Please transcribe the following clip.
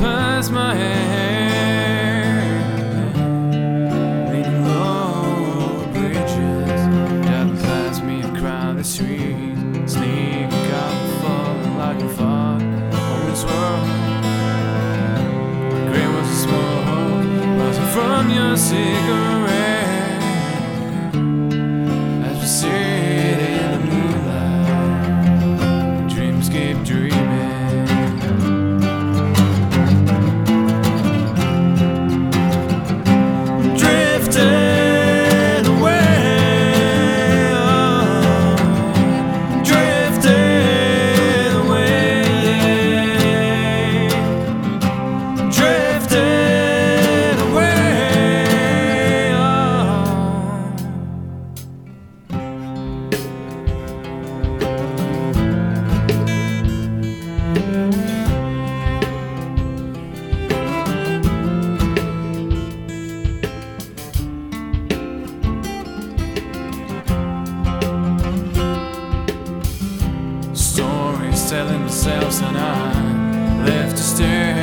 past my head, leaning low bridges, driving past me a crowded street, sneaking up, falling like a fog on this world. Grey was the smoke rising from your cigarette as we sit in the moonlight. Dreams keep dreaming. Stories telling themselves, and I left to stare